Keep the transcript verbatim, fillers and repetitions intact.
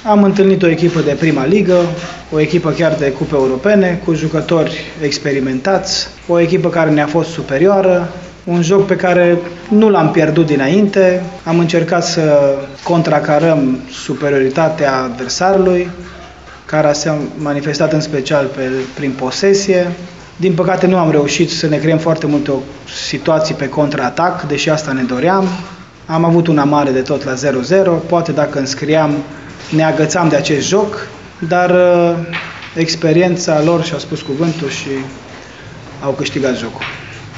Am întâlnit o echipă de prima ligă, o echipă chiar de cupe europene, cu jucători experimentați, o echipă care ne-a fost superioară, un joc pe care nu l-am pierdut dinainte. Am încercat să contracarăm superioritatea adversarului, care s-a manifestat în special pe, prin posesie. Din păcate nu am reușit să ne creăm foarte multe situații pe contraatac, deși asta ne doream. Am avut una mare de tot la zero zero, poate dacă înscriam ne agățam de acest joc, dar uh, experiența lor și-a spus cuvântul și au câștigat jocul.